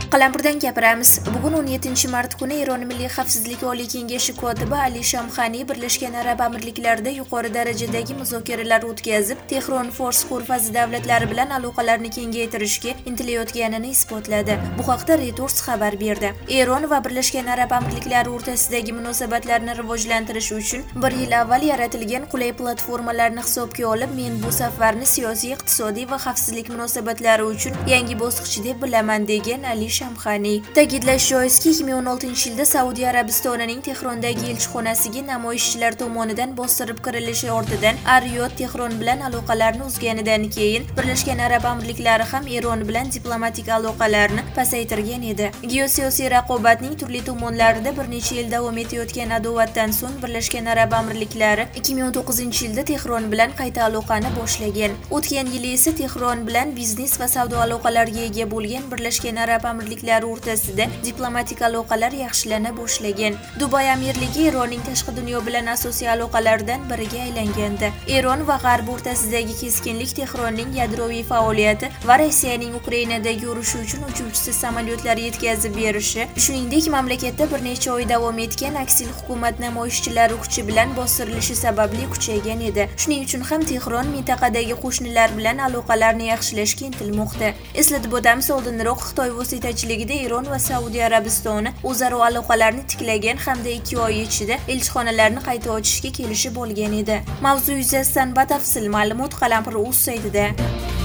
Qalampirdan gapiramiz. Bugun 17-mart kuni Eron Milliy xavfsizlik oliy kengashi kotibi Ali Shamxani Birlashgan Arab Amirliklarida yuqori darajadagi muzokaralar o'tkazib, Tehron Fors ko'rfazi davlatlari bilan aloqalarni kengaytirishga intilayotganini isbotladi. Bu haqda Reuters xabar berdi. Eron va Birlashgan Arab Amirliklari o'rtasidagi munosabatlarni rivojlantirish uchun 1 yil avval yaratilgan qulay platformalarni hisobga olib, men bu safarni siyosiy, iqtisodiy va xavfsizlik munosabatlari uchun yangi bosqich deb bilaman degan Ali Shamxani. Ta'kidlash joizki, 2016-yilda Saudiya Arabistonining Tehrondagi elchixonasiga namoyishchilar tomonidan bostirib kirilishi ortidan Ar-Riyod Tehron bilan aloqalarni uzganidan keyin Birlashgan Arab Amirliklari ham Eron bilan diplomatik aloqalarni pasaytirgan edi. Geosiyosiy raqobatning turli tomonlarida bir necha yil davom etayotgan adovatdan so'ng Birlashgan Arab Amirliklari 2009-yilda Tehron bilan qayta aloqani boshlagan. O'tgan yili esa Tehron bilan biznes va savdo aloqalariga ega bo'lgan Birlashgan Arab Amirliklari o'rtasida diplomatik aloqalar yaxshilana boshlagan. Dubay amirligi Eronning tashqi dunyo bilan asosiy aloqalardan biriga aylangandi. Eron va G'arb o'rtasidagi keskinlik Tehronning yadroviy faoliyati va Rossiyaning Ukrainadagi urushi uchun uchuvchisiz samolyotlar yetkazib berishi, shuningdek mamlakatda bir necha oy davom etgan aksil hukumat namoyishchilari kuchi bilan bostirilishi sababli kuchaygan edi. Shuning uchun ham Tehron mintaqadagi qo'shnilar bilan aloqalarni yaxshilashga intilmoqda. Eslatib o'tamiz, oldinroq Xitoy vositachiligida Eron va Saudiya Arabistoni o'zaro aloqalarni tiklagan hamda 2 oy ichida elchixonalarni qayta ochishga kelishib olgan edi. Mavzu yuzasidan batafsil ma'lumot Qalampir.uz saytida.